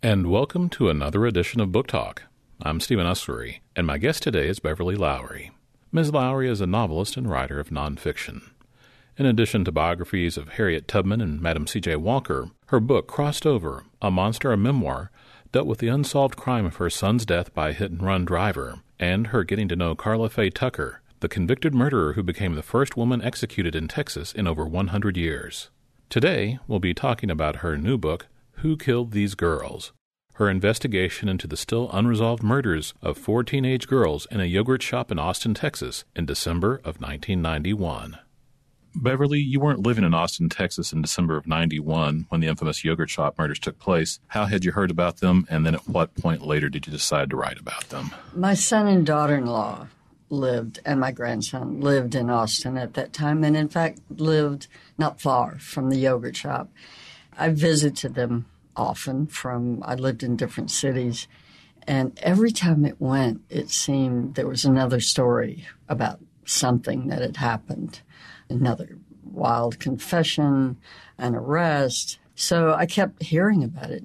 And welcome to another edition of Book Talk. I'm Stephen Ussery, and my guest today is Beverly Lowry. Ms. Lowry is a novelist and writer of nonfiction. In addition to biographies of Harriet Tubman and Madam C.J. Walker, her book Crossed Over, A Monster, a Memoir, dealt with the unsolved crime of her son's death by a hit-and-run driver, and her getting to know Carla Faye Tucker, the convicted murderer who became the first woman executed in Texas in over 100 years. Today, we'll be talking about her new book, Who Killed These Girls? Her investigation into the still unresolved murders of 4 teenage girls in a yogurt shop in Austin, Texas, in December of 1991. Beverly, you weren't living in Austin, Texas in December of 91 when the infamous yogurt shop murders took place. How had you heard about them, and then at what point later did you decide to write about them? My son and daughter-in-law lived, and my grandson lived in Austin at that time, and in fact lived not far from the yogurt shop. I visited them often I lived in different cities, and every time it went, it seemed there was another story about something that had happened, another wild confession, an arrest. So I kept hearing about it.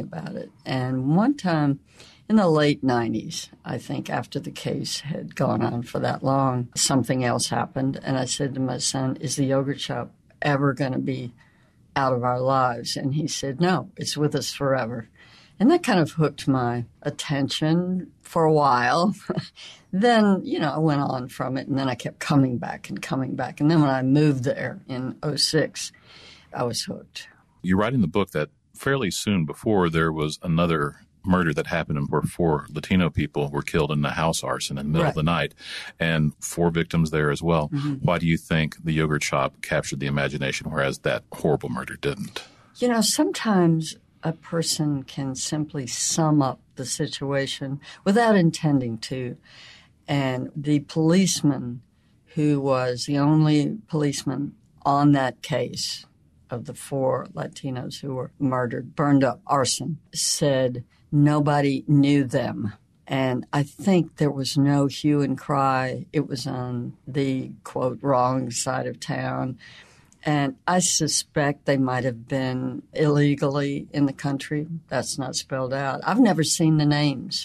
And one time in the late 90s, I think after the case had gone on for that long, something else happened, and I said to my son, is the yogurt shop ever going to be out of our lives? And he said, no, it's with us forever. And that kind of hooked my attention for a while. Then, I went on from it, and then I kept coming back. And then when I moved there in 2006, I was hooked. You write in the book that fairly soon before there was another murder that happened where 4 Latino people were killed in a house arson in the middle of the night, and 4 victims there as well. Mm-hmm. Why do you think the yogurt shop captured the imagination, whereas that horrible murder didn't? Sometimes a person can simply sum up the situation without intending to. And the policeman who was the only policeman on that case of the 4 Latinos who were murdered, burned up, arson, said nobody knew them. And I think there was no hue and cry. It was on the, quote, wrong side of town. And I suspect they might have been illegally in the country. That's not spelled out. I've never seen the names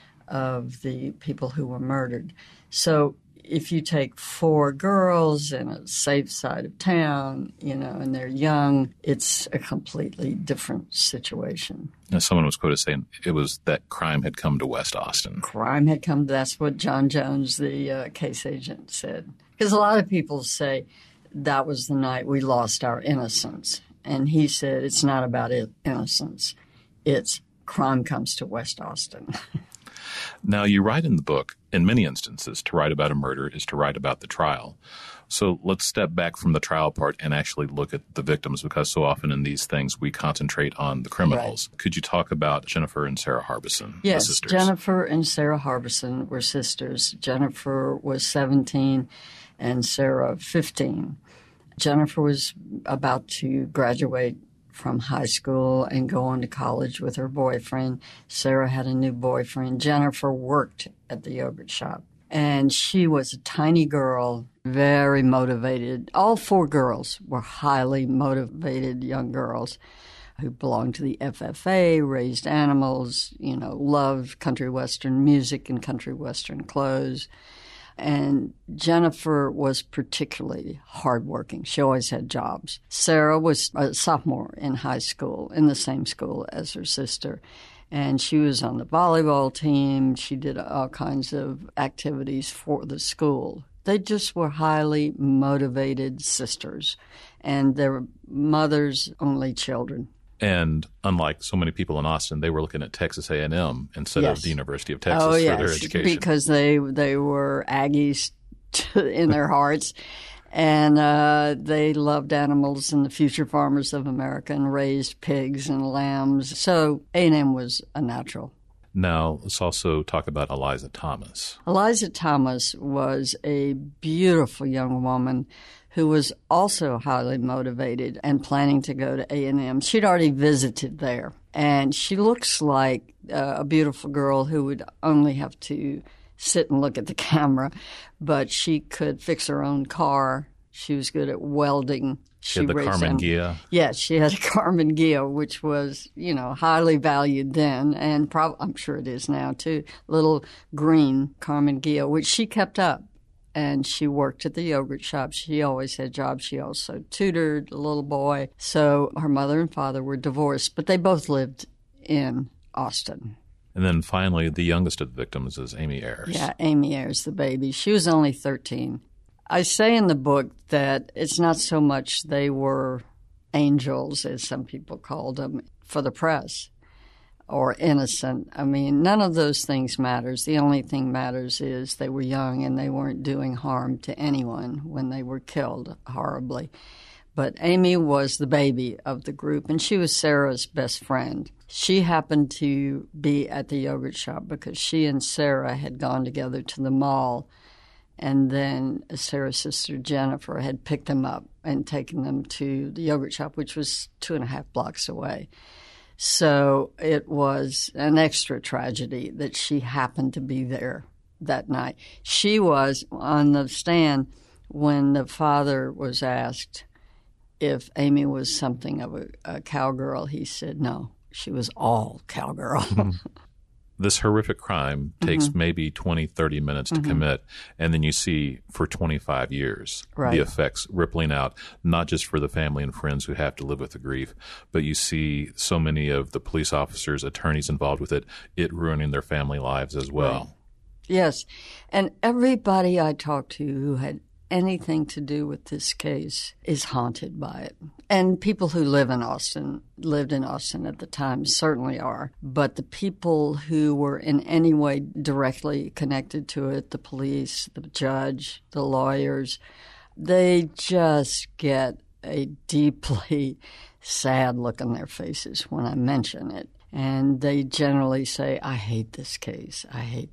of the people who were murdered. So if you take 4 girls in a safe side of town, and they're young, it's a completely different situation. Now, someone was quoted saying it was that crime had come to West Austin. That's what John Jones, the case agent, said. Because a lot of people say that was the night we lost our innocence. And he said it's not about innocence. It's crime comes to West Austin. Now, you write in the book, in many instances, to write about a murder is to write about the trial. So let's step back from the trial part and actually look at the victims, because so often in these things we concentrate on the criminals. Right. Could you talk about Jennifer and Sarah Harbison, yes, the sisters? Jennifer and Sarah Harbison were sisters. Jennifer was 17 and Sarah 15. Jennifer was about to graduate from high school and go on to college with her boyfriend. Sarah had a new boyfriend. Jennifer worked at the yogurt shop. And she was a tiny girl, very motivated. All 4 girls were highly motivated young girls who belonged to the FFA, raised animals, loved country western music and country western clothes. And Jennifer was particularly hardworking. She always had jobs. Sarah was a sophomore in high school, in the same school as her sister. And she was on the volleyball team. She did all kinds of activities for the school. They just were highly motivated sisters. And their mother's only children. And unlike so many people in Austin, they were looking at Texas A&M instead of the University of Texas for their education. Because they were Aggies in their hearts, and they loved animals and the future farmers of America and raised pigs and lambs. So A&M was a natural. Now, let's also talk about Eliza Thomas. Eliza Thomas was a beautiful young woman who was also highly motivated and planning to go to A&M. She'd already visited there, and she looks like a beautiful girl who would only have to sit and look at the camera, but she could fix her own car She was good at welding. She had the Carmen Ghia. Yes, she had a Carmen Ghia, which was, highly valued then, and I'm sure it is now too. Little green Carmen Ghia, which she kept up. And she worked at the yogurt shop. She always had jobs. She also tutored a little boy. So her mother and father were divorced, but they both lived in Austin. And then finally, the youngest of the victims is Amy Ayers. Yeah, Amy Ayers, the baby. She was only 13. I say in the book that it's not so much they were angels, as some people called them, for the press, or innocent. I mean, none of those things matters. The only thing matters is they were young and they weren't doing harm to anyone when they were killed horribly. But Amy was the baby of the group, and she was Sarah's best friend. She happened to be at the yogurt shop because she and Sarah had gone together to the mall, and then Sarah's sister Jennifer had picked them up and taken them to the yogurt shop, which was 2.5 blocks away. So it was an extra tragedy that she happened to be there that night. She was on the stand when the father was asked if Amy was something of a cowgirl. He said no, she was all cowgirl. This horrific crime takes maybe 20, 30 minutes to commit, and then you see for 25 years the effects rippling out, not just for the family and friends who have to live with the grief, but you see so many of the police officers, attorneys involved with it ruining their family lives as well. Right. Yes, and everybody I talked to who had anything to do with this case is haunted by it. And people who lived in Austin at the time certainly are. But the people who were in any way directly connected to it, the police, the judge, the lawyers, they just get a deeply sad look on their faces when I mention it. And they generally say, I hate this case,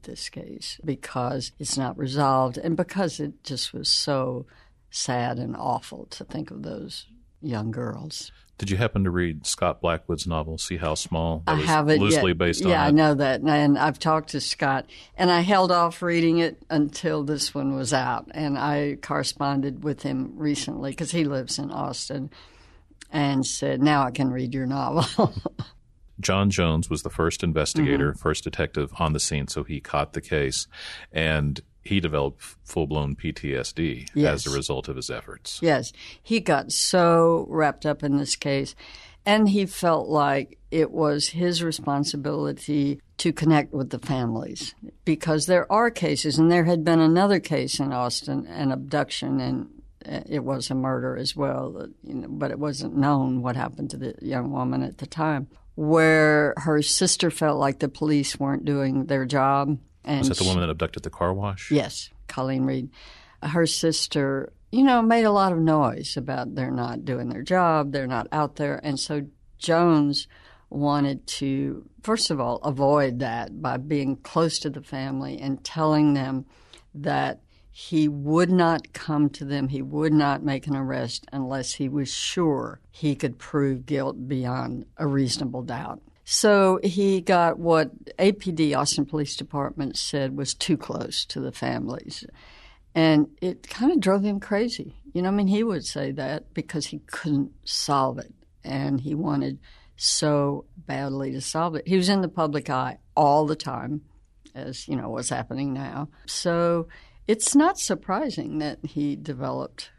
because it's not resolved and because it just was so sad and awful to think of those young girls. Did you happen to read Scott Blackwood's novel, See How Small? I haven't loosely yet. Based on Yeah, it. I know that. And I've talked to Scott, and I held off reading it until this one was out. And I corresponded with him recently because he lives in Austin and said, now I can read your novel. John Jones was the first investigator, first detective on the scene, so he caught the case, and he developed full-blown PTSD as a result of his efforts. Yes. He got so wrapped up in this case, and he felt like it was his responsibility to connect with the families, because there are cases, and there had been another case in Austin, an abduction, and it was a murder as well, but it wasn't known what happened to the young woman at the time, where her sister felt like the police weren't doing their job. And was that the woman that abducted the car wash? Yes, Colleen Reed. Her sister, made a lot of noise about they're not doing their job, they're not out there. And so Jones wanted to, first of all, avoid that by being close to the family and telling them that he would not come to them, he would not make an arrest unless he was sure he could prove guilt beyond a reasonable doubt. So he got what APD, Austin Police Department, said was too close to the families. And it kind of drove him crazy. He would say that because he couldn't solve it. And he wanted so badly to solve it. He was in the public eye all the time, as, what's happening now. So it's not surprising that he developed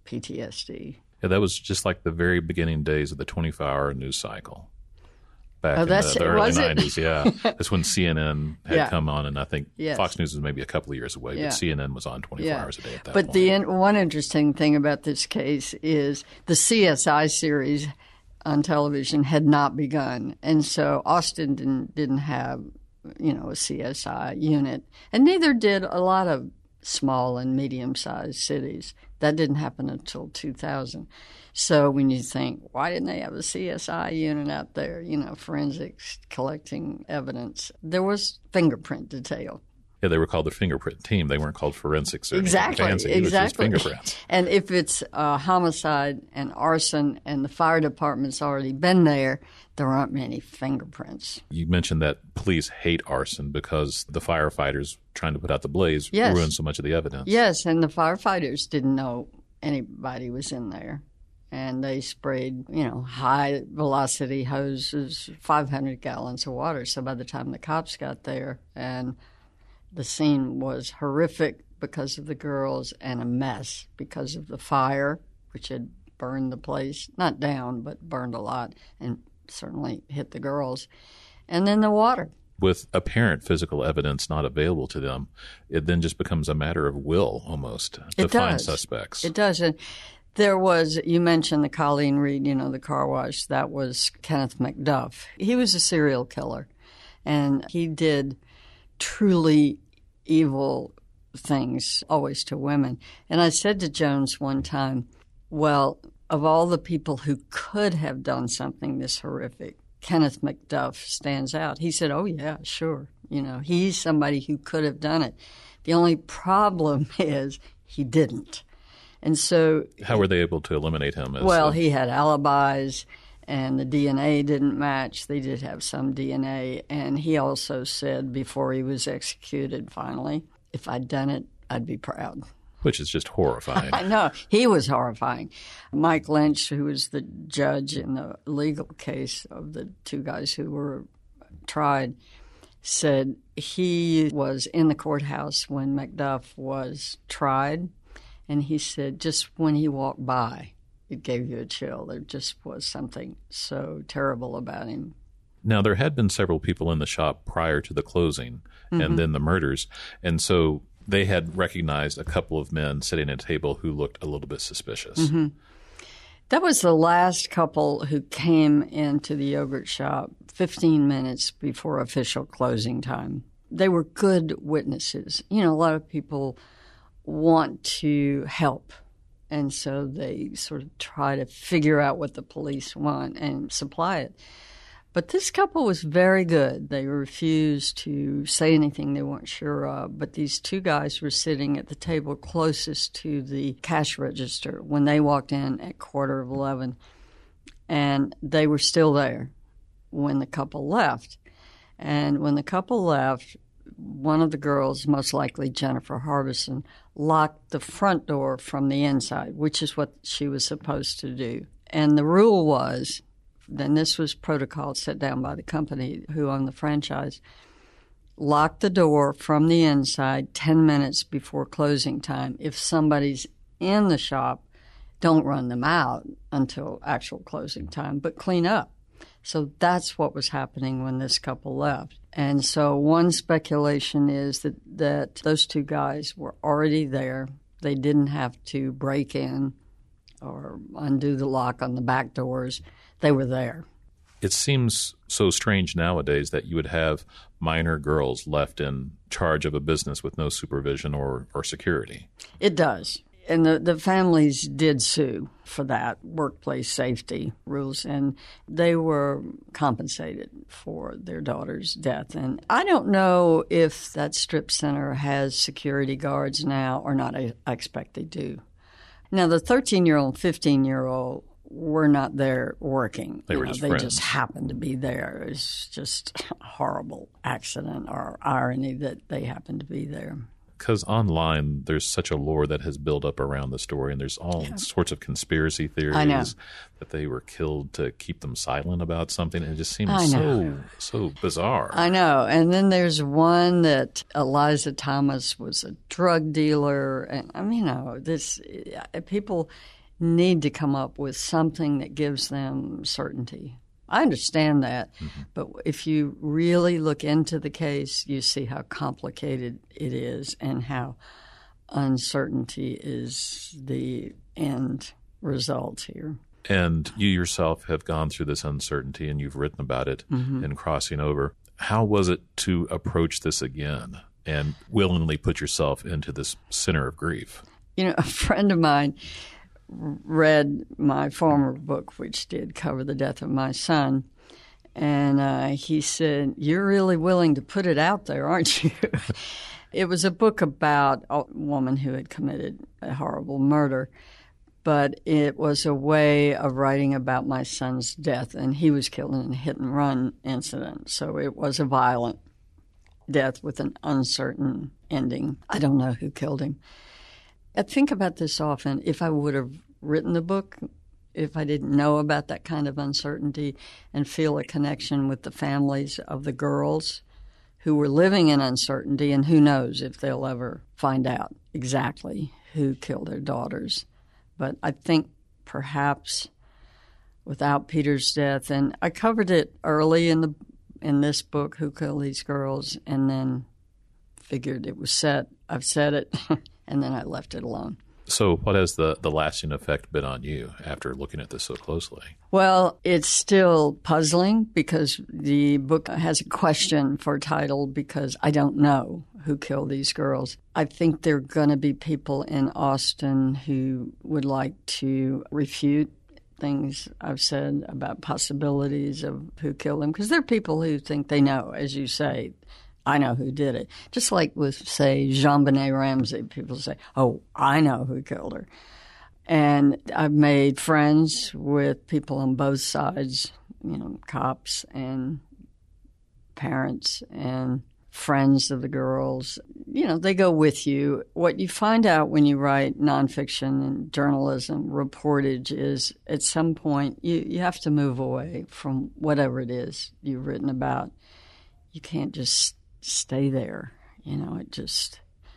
PTSD. Yeah, that was just like the very beginning days of the 24-hour news cycle. Back in the early 90s, yeah. That's when CNN had come on, and I think Fox News was maybe a couple of years away, but CNN was on 24 hours a day at that point. But one interesting thing about this case is the CSI series on television had not begun, and so Austin didn't have, a CSI unit, and neither did a lot of small and medium-sized cities. That didn't happen until 2000. So when you think, why didn't they have a CSI unit out there, forensics, collecting evidence? There was fingerprint detail. Yeah, they were called the fingerprint team. They weren't called forensics or exactly, anything fancy. It was just fingerprints. And if it's homicide and arson and the fire department's already been there aren't many fingerprints. You mentioned that police hate arson because the firefighters trying to put out the blaze ruined so much of the evidence. Yes, and the firefighters didn't know anybody was in there. And they sprayed, high-velocity hoses, 500 gallons of water. So by the time the cops got there, and the scene was horrific because of the girls and a mess because of the fire, which had burned the place, not down, but burned a lot, and certainly hit the girls. And then the water. With apparent physical evidence not available to them, it then just becomes a matter of will almost to find suspects. It does. And there was, you mentioned the Colleen Reed, the car wash. That was Kenneth McDuff. He was a serial killer, and he did truly evil things, always to women. And I said to Jones one time, well, of all the people who could have done something this horrific, Kenneth McDuff stands out. He said, oh, yeah, sure. He's somebody who could have done it. The only problem is he didn't. And so, how were they able to eliminate him? He had alibis, and the DNA didn't match. They did have some DNA. And he also said before he was executed finally, if I'd done it, I'd be proud. Which is just horrifying. I know. He was horrifying. Mike Lynch, who was the judge in the legal case of the two guys who were tried, said he was in the courthouse when McDuff was tried. And he said just when he walked by, it gave you a chill. There just was something so terrible about him. Now, there had been several people in the shop prior to the closing and then the murders. And so they had recognized a couple of men sitting at a table who looked a little bit suspicious. Mm-hmm. That was the last couple who came into the yogurt shop 15 minutes before official closing time. They were good witnesses. A lot of people want to help, and so they sort of try to figure out what the police want and supply it. But this couple was very good. They refused to say anything they weren't sure of, but these two guys were sitting at the table closest to the cash register when they walked in at 11:15, and they were still there when the couple left. And when the couple left, one of the girls, most likely Jennifer Harbison, locked the front door from the inside, which is what she was supposed to do. And the rule was, then this was protocol set down by the company who owned the franchise, lock the door from the inside 10 minutes before closing time. If somebody's in the shop, don't run them out until actual closing time, but clean up. So that's what was happening when this couple left. And so one speculation is that those two guys were already there. They didn't have to break in or undo the lock on the back doors. They were there. It seems so strange nowadays that you would have minor girls left in charge of a business with no supervision or security. It does. And the families did sue for that, workplace safety rules, and they were compensated for their daughter's death. And I don't know if that strip center has security guards now or not. I expect they do. Now, the 13-year-old and 15-year-old were not there working. They were just friends. They just happened to be there. It's just a horrible accident or irony that they happened to be there. Because online, there's such a lore that has built up around the story, and there's all sorts of conspiracy theories that they were killed to keep them silent about something. And it just seems so bizarre. I know. And then there's one that Eliza Thomas was a drug dealer. And people need to come up with something that gives them certainty. I understand that, but if you really look into the case, you see how complicated it is and how uncertainty is the end result here. And you yourself have gone through this uncertainty, and you've written about it in Crossing Over. How was it to approach this again and willingly put yourself into this center of grief? A friend of mine read my former book, which did cover the death of my son, and he said, "You're really willing to put it out there, aren't you?" It was a book about a woman who had committed a horrible murder, but it was a way of writing about my son's death, and he was killed in a hit-and-run incident, so it was a violent death with an uncertain ending. I don't know who killed him. I think about this often. If I would have written the book, if I didn't know about that kind of uncertainty and feel a connection with the families of the girls who were living in uncertainty, and who knows if they'll ever find out exactly who killed their daughters. But I think perhaps without Peter's death, and I covered it early in this book, Who Killed These Girls, and then figured it was set. I've said it, and then I left it alone. So what has the lasting effect been on you after looking at this so closely? Well, it's still puzzling because the book has a question for title because I don't know who killed these girls. I think there are going to be people in Austin who would like to refute things I've said about possibilities of who killed them, because there are people who think they know, as you say. I know who did it. Just like with, say, JonBenet Ramsey, people say, oh, I know who killed her. And I've made friends with people on both sides, cops and parents and friends of the girls. They go with you. What you find out when you write nonfiction and journalism reportage is at some point you have to move away from whatever it is you've written about. You can't just stay there. It's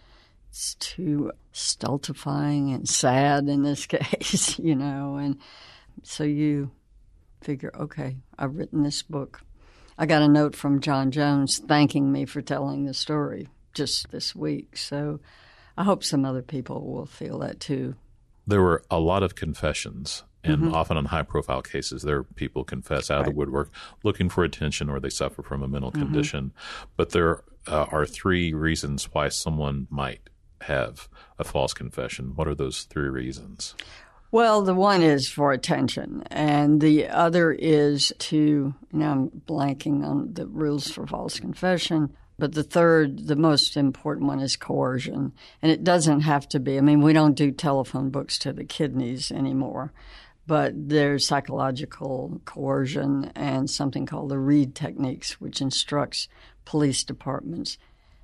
too stultifying and sad in this case, and so you figure, okay, I've written this book. I got a note from John Jones thanking me for telling the story just this week, so I hope some other people will feel that too. There were a lot of confessions. And often on high-profile cases, there are people confess out of the woodwork looking for attention or they suffer from a mental condition. But there are 3 reasons why someone might have a false confession. What are those 3 reasons? Well, the one is for attention, and the other is to, I'm blanking on the rules for false confession, but the third, the most important one, is coercion. And it doesn't have to be. We don't do telephone books to the kidneys anymore. But there's psychological coercion and something called the Reid techniques, which instructs police departments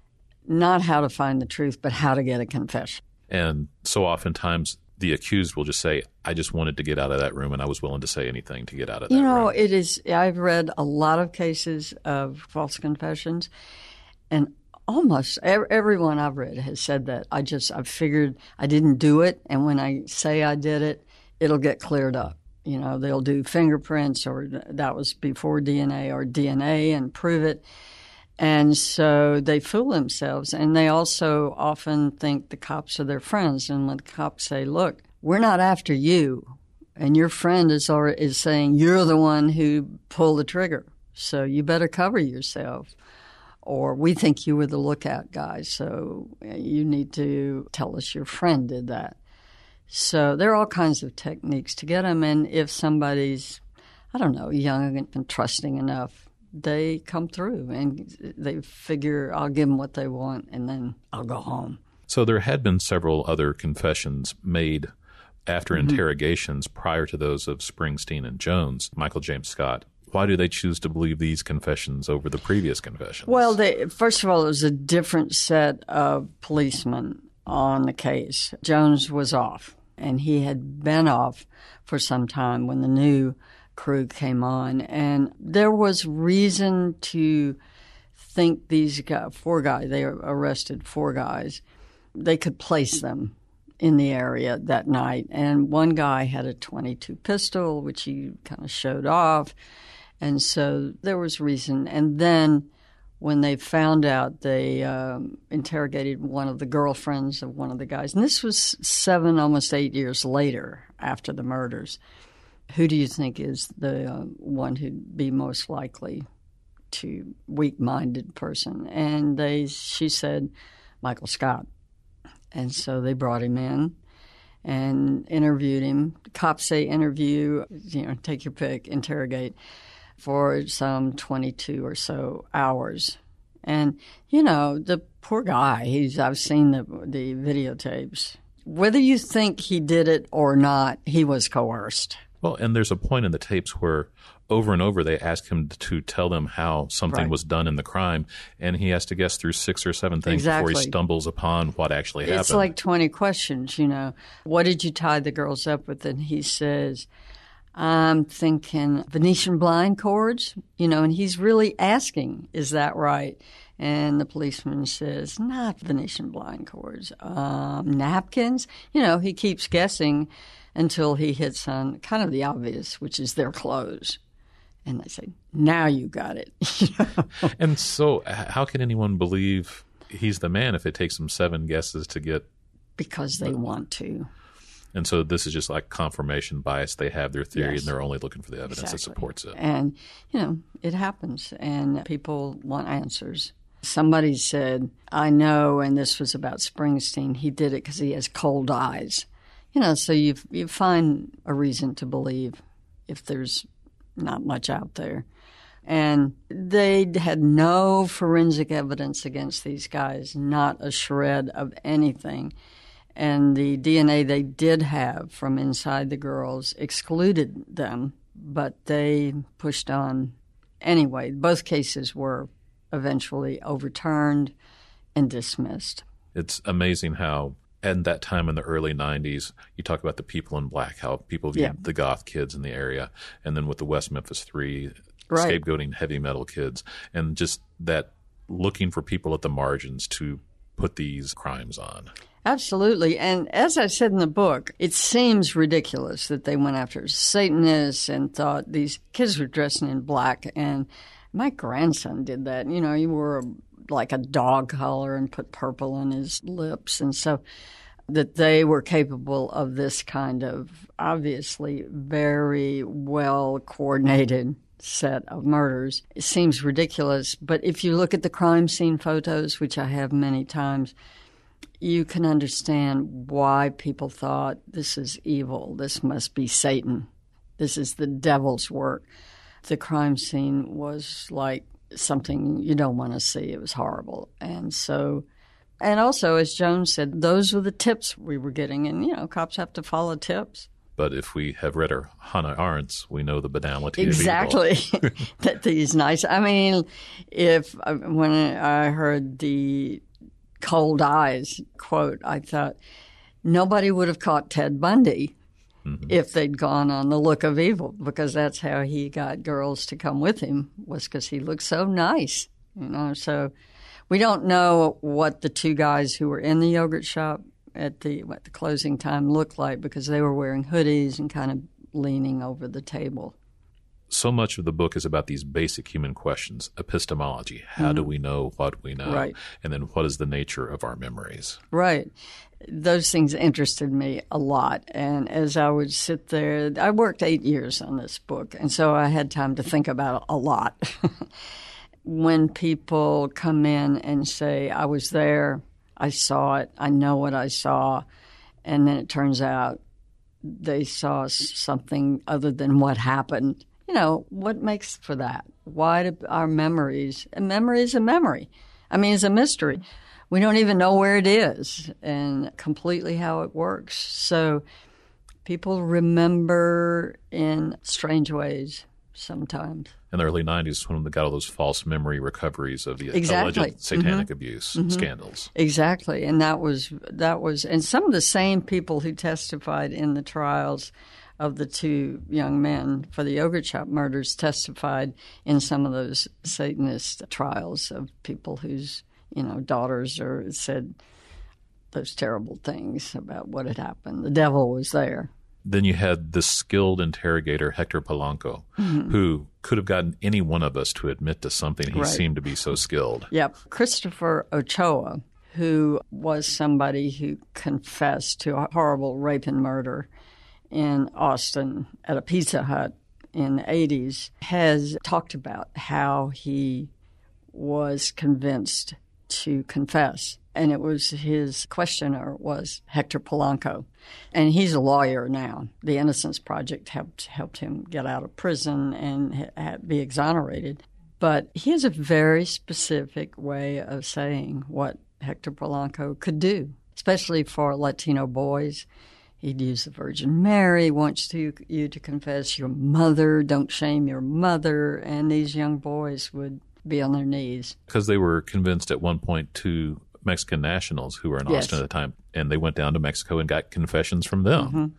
not how to find the truth, but how to get a confession. And so oftentimes the accused will just say, I just wanted to get out of that room, and I was willing to say anything to get out of that room. It is. I've read a lot of cases of false confessions, and almost everyone I've read has said that. I figured I didn't do it, and when I say I did it, it'll get cleared up. They'll do fingerprints, or that was before DNA, or DNA, and prove it. And so they fool themselves. And they also often think the cops are their friends. And when the cops say, look, we're not after you, and your friend is saying you're the one who pulled the trigger, so you better cover yourself. Or we think you were the lookout guy, so you need to tell us your friend did that. So there are all kinds of techniques to get them, and if somebody's, young and trusting enough, they come through and they figure I'll give them what they want and then I'll go home. So there had been several other confessions made after interrogations prior to those of Springsteen and Jones. Michael James Scott, why do they choose to believe these confessions over the previous confessions? Well, first of all, it was a different set of policemen on the case. Jones was off. And he had been off for some time when the new crew came on. And there was reason to think these guys, 4 guys, they arrested 4 guys, they could place them in the area that night. And one guy had a .22 pistol, which he kind of showed off. And so there was reason. And then when they found out, they interrogated one of the girlfriends of one of the guys. And this was 7, almost 8 years later after the murders. Who do you think is the one who'd be most likely to weak-minded person? And she said, Michael Scott. And so they brought him in and interviewed him. The cops say interview, take your pick, interrogate, for some 22 or so hours. And, the poor guy, I've seen the videotapes. Whether you think he did it or not, he was coerced. Well, and there's a point in the tapes where over and over, they ask him to tell them how something Right. was done in the crime, and he has to guess through 6 or 7 things before Exactly. he stumbles upon what actually happened. It's like 20 questions, What did you tie the girls up with? And he says, I'm thinking Venetian blind cords, and he's really asking, is that right? And the policeman says, not Venetian blind cords. Napkins? He keeps guessing until he hits on kind of the obvious, which is their clothes. And they say, now you got it. And so how can anyone believe he's the man if it takes them 7 guesses to get? Because they want to. And so this is just like confirmation bias. They have their theory, Yes. and they're only looking for the evidence that Exactly. supports it. And, it happens, and people want answers. Somebody said, I know, and this was about Springsteen, he did it because he has cold eyes. So you find a reason to believe if there's not much out there. And they had no forensic evidence against these guys, not a shred of anything. And the DNA they did have from inside the girls excluded them, but they pushed on anyway. Both cases were eventually overturned and dismissed. It's amazing how, at that time in the early 90s, you talk about the people in black, how people viewed Yeah. the goth kids in the area, and then with the West Memphis 3, Right. scapegoating heavy metal kids, and just that looking for people at the margins to put these crimes on. Absolutely. And as I said in the book, it seems ridiculous that they went after Satanists and thought these kids were dressing in black. And my grandson did that. He wore like a dog collar and put purple on his lips. And so that they were capable of this kind of obviously very well coordinated set of murders. It seems ridiculous. But if you look at the crime scene photos, which I have many times, you can understand why people thought this is evil. This must be Satan. This is the devil's work. The crime scene was like something you don't want to see. It was horrible. And also, as Joan said, those were the tips we were getting. And, cops have to follow tips. But if we have read our Hannah Arendt, we know the banality Exactly. of evil. That these nice. I mean, when I heard the cold eyes quote, I thought nobody would have caught Ted Bundy if they'd gone on the look of evil, because that's how he got girls to come with him, was because he looked so nice. So we don't know what the 2 guys who were in the yogurt shop at the closing time looked like, because they were wearing hoodies and kind of leaning over the table. So much of the book is about these basic human questions, epistemology. How do we know what we know? Right. And then what is the nature of our memories? Right. Those things interested me a lot. And as I would sit there, I worked 8 years on this book, and so I had time to think about it a lot. When people come in and say, I was there, I saw it, I know what I saw, and then it turns out they saw something other than what happened, what makes for that? Why do our memories, and memory is a memory. I mean, it's a mystery. We don't even know where it is and completely how it works. So people remember in strange ways sometimes. In the early 90s, when they got all those false memory recoveries of the Exactly. alleged satanic abuse scandals. Exactly. And that was, and some of the same people who testified in the trials of the 2 young men for the yogurt shop murders testified in some of those Satanist trials of people whose, daughters said those terrible things about what had happened. The devil was there. Then you had the skilled interrogator, Hector Polanco, who could have gotten any one of us to admit to something. He Right. seemed to be so skilled. Yep. Christopher Ochoa, who was somebody who confessed to a horrible rape and murder in Austin at a Pizza Hut in the 80s, has talked about how he was convinced to confess. And it was his questioner was Hector Polanco. And he's a lawyer now. The Innocence Project helped him get out of prison and be exonerated. But he has a very specific way of saying what Hector Polanco could do, especially for Latino boys. He'd use the Virgin Mary, wants you to confess your mother, don't shame your mother, and these young boys would be on their knees. Because they were convinced at one point to Mexican nationals who were in Austin at the time, and they went down to Mexico and got confessions from them.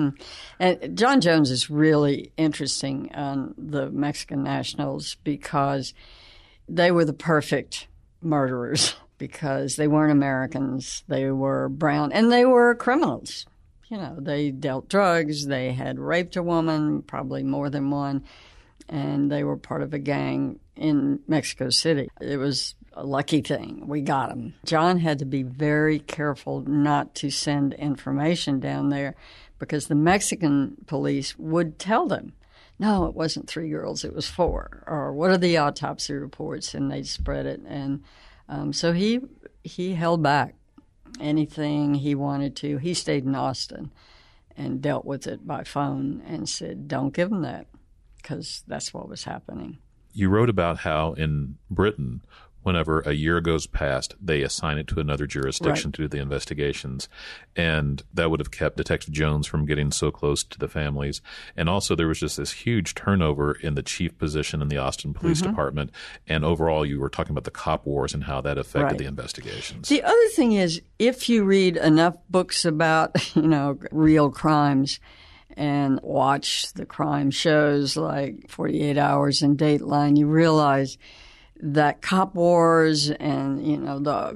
And John Jones is really interesting on the Mexican nationals because they were the perfect murderers because they weren't Americans. They were brown, and they were criminals. You know, they dealt drugs. They had raped a woman, probably more than one, and they were part of a gang in Mexico City. It was a lucky thing. We got them. John had to be very careful not to send information down there because the Mexican police would tell them, no, it wasn't 3 girls, it was 4. Or what are the autopsy reports? And they'd spread it. And so he held back anything he wanted to. He stayed in Austin and dealt with it by phone and said, don't give them that, because that's what was happening. You wrote about how in Britain, whenever a year goes past, they assign it to another jurisdiction to do the investigations. And that would have kept Detective Jones from getting so close to the families. And also there was just this huge turnover in the chief position in the Austin Police Department. And overall, you were talking about the cop wars and how that affected the investigations. The other thing is, if you read enough books about, real crimes and watch the crime shows like 48 Hours and Dateline, you realize that cop wars and, the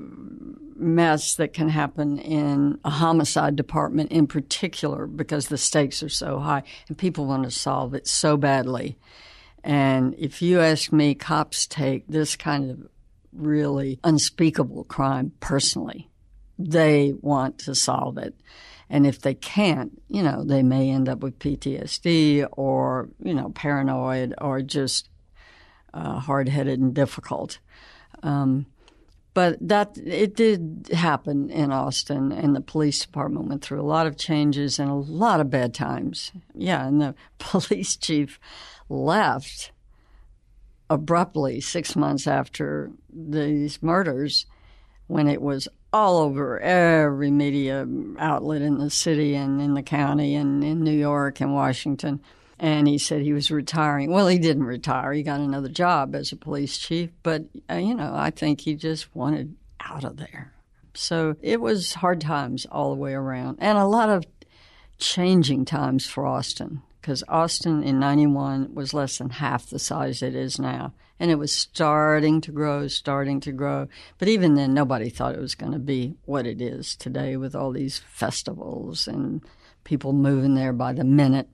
mess that can happen in a homicide department in particular, because the stakes are so high and people want to solve it so badly. And if you ask me, cops take this kind of really unspeakable crime personally. They want to solve it. And if they can't, they may end up with PTSD or, paranoid or just hard-headed and difficult. But it did happen in Austin, and the police department went through a lot of changes and a lot of bad times. Yeah, and the police chief left abruptly 6 months after these murders when it was all over every media outlet in the city and in the county and in New York and Washington. And he said he was retiring. Well, he didn't retire. He got another job as a police chief. But, I think he just wanted out of there. So it was hard times all the way around, and a lot of changing times for Austin, because Austin in 91 was less than half the size it is now. And it was starting to grow. But even then, nobody thought it was going to be what it is today with all these festivals and people moving there by the minute.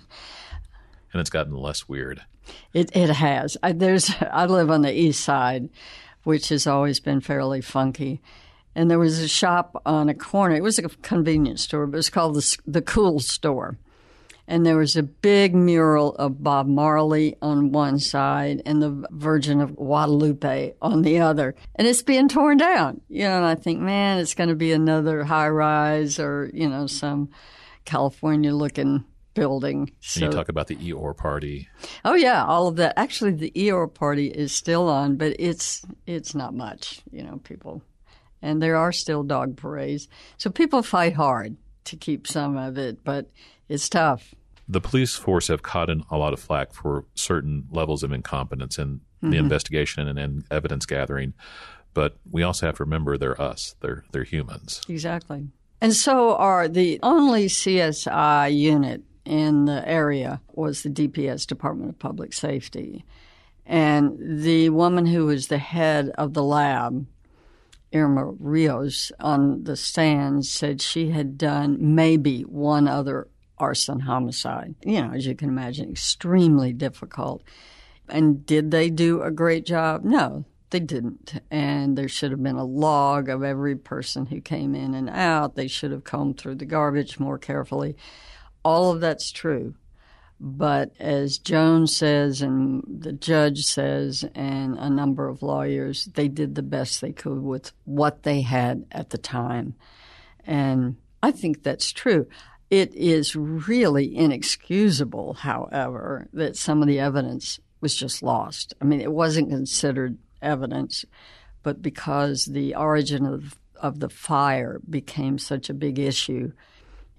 And it's gotten less weird. It has. I live on the east side, which has always been fairly funky. And there was a shop on a corner. It was a convenience store, but it was called the Cool Store. And there was a big mural of Bob Marley on one side and the Virgin of Guadalupe on the other. And it's being torn down. And I think, man, it's going to be another high-rise or, some California-looking building. So, and you talk about the Eeyore Party. Oh, yeah, all of that. Actually, the Eeyore Party is still on, but it's not much, people. And there are still dog parades. So people fight hard to keep some of it, but it's tough. The police force have caught in a lot of flack for certain levels of incompetence in the investigation and evidence gathering. But we also have to remember they're us. They're humans. Exactly. And so the only CSI unit in the area was the DPS, Department of Public Safety. And the woman who was the head of the lab, Irma Rios, on the stand said she had done maybe one other arson homicide. As you can imagine, extremely difficult. And did they do a great job? No, they didn't. And there should have been a log of every person who came in and out. They should have combed through the garbage more carefully. All of that's true. But as Jones says and the judge says and a number of lawyers, they did the best they could with what they had at the time. And I think that's true. It is really inexcusable, however, that some of the evidence was just lost. I mean, it wasn't considered evidence, but because the origin of the fire became such a big issue,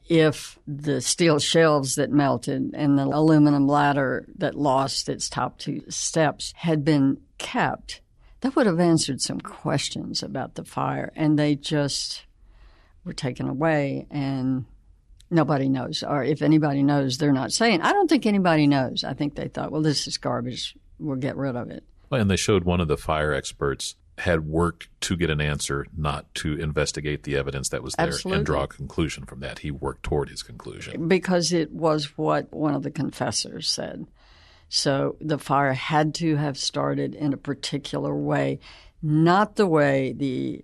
if the steel shelves that melted and the aluminum ladder that lost its top 2 steps had been kept, that would have answered some questions about the fire. And they just were taken away, and nobody knows. Or if anybody knows, they're not saying. I don't think anybody knows. I think they thought, well, this is garbage. We'll get rid of it. And they showed one of the fire experts had worked to get an answer, not to investigate the evidence that was there Absolutely. and draw a conclusion from that. He worked toward his conclusion. Because it was what one of the confessors said. So the fire had to have started in a particular way, not the way the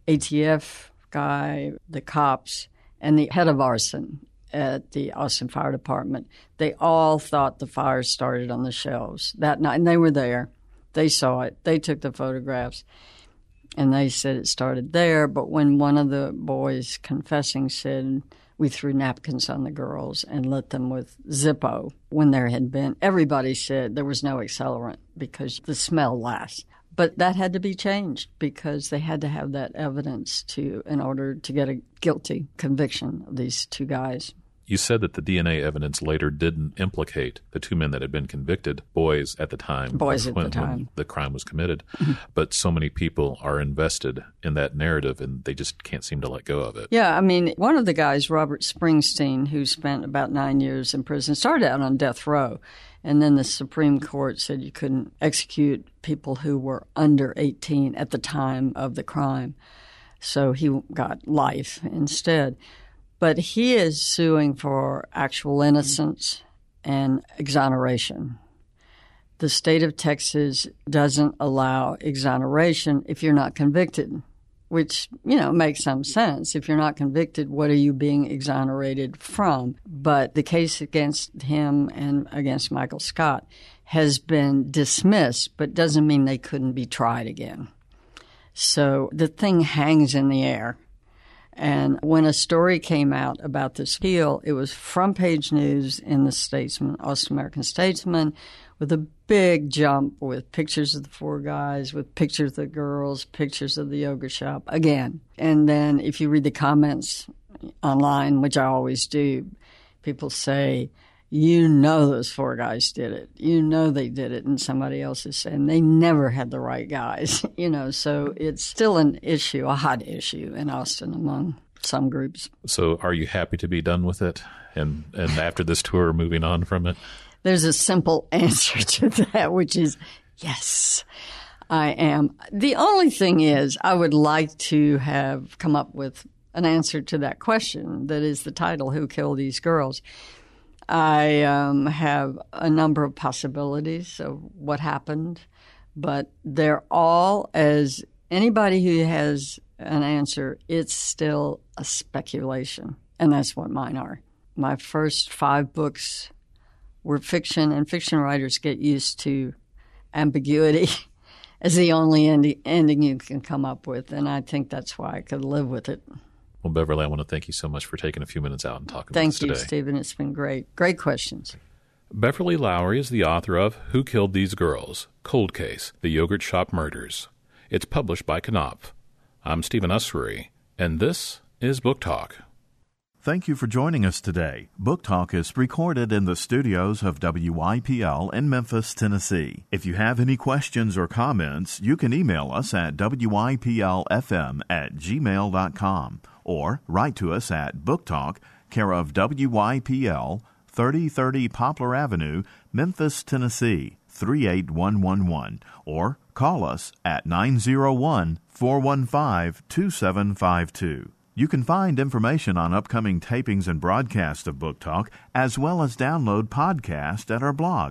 ATF guy, the cops, and the head of arson at the Austin Fire Department, they all thought the fire started on the shelves that night. And they were there. They saw it. They took the photographs. And they said it started there. But when one of the boys confessing said, we threw napkins on the girls and lit them with Zippo when there had been, everybody said there was no accelerant because the smell lasts. But that had to be changed because they had to have that evidence in order to get a guilty conviction of these 2 guys. You said that the DNA evidence later didn't implicate the 2 men that had been convicted, boys at the time. When the crime was committed. But so many people are invested in that narrative, and they just can't seem to let go of it. Yeah, I mean, one of the guys, Robert Springsteen, who spent about 9 years in prison, started out on death row. And then the Supreme Court said you couldn't execute people who were under 18 at the time of the crime. So he got life instead. But he is suing for actual innocence and exoneration. The state of Texas doesn't allow exoneration if you're not convicted, which, makes some sense. If you're not convicted, what are you being exonerated from? But the case against him and against Michael Scott has been dismissed, but doesn't mean they couldn't be tried again. So the thing hangs in the air. And when a story came out about this appeal, it was front-page news in the Statesman, Austin American Statesman, with a big jump with pictures of the 4 guys, with pictures of the girls, pictures of the yoga shop, again. And then if you read the comments online, which I always do, people say, those 4 guys did it. They did it. And somebody else is saying they never had the right guys, So it's still an issue, a hot issue in Austin among some groups. So are you happy to be done with it? And after this tour, moving on from it? There's a simple answer to that, which is yes, I am. The only thing is I would like to have come up with an answer to that question that is the title, Who Killed These Girls? I have a number of possibilities of what happened, but they're all, as anybody who has an answer, it's still a speculation, and that's what mine are. My first 5 books were fiction, and fiction writers get used to ambiguity as the only ending you can come up with, and I think that's why I could live with it. Well, Beverly, I want to thank you so much for taking a few minutes out and talking with us today. Thank you, Stephen. It's been great. Great questions. Beverly Lowry is the author of Who Killed These Girls? Cold Case, The Yogurt Shop Murders. It's published by Knopf. I'm Stephen Ussery, and this is Book Talk. Thank you for joining us today. Book Talk is recorded in the studios of WYPL in Memphis, Tennessee. If you have any questions or comments, you can email us at wyplfm@gmail.com or write to us at Book Talk, care of WYPL, 3030 Poplar Avenue, Memphis, Tennessee, 38111, or call us at 901-415-2752. You can find information on upcoming tapings and broadcasts of Book Talk, as well as download podcasts at our blog,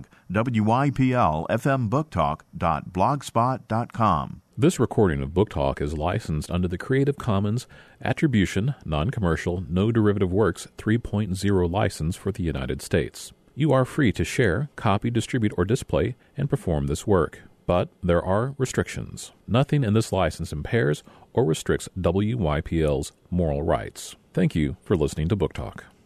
wyplfmbooktalk.blogspot.com. This recording of Book Talk is licensed under the Creative Commons Attribution, Non-Commercial, No Derivative Works 3.0 license for the United States. You are free to share, copy, distribute, or display and perform this work. But there are restrictions. Nothing in this license impairs or restricts WYPL's moral rights. Thank you for listening to Book Talk.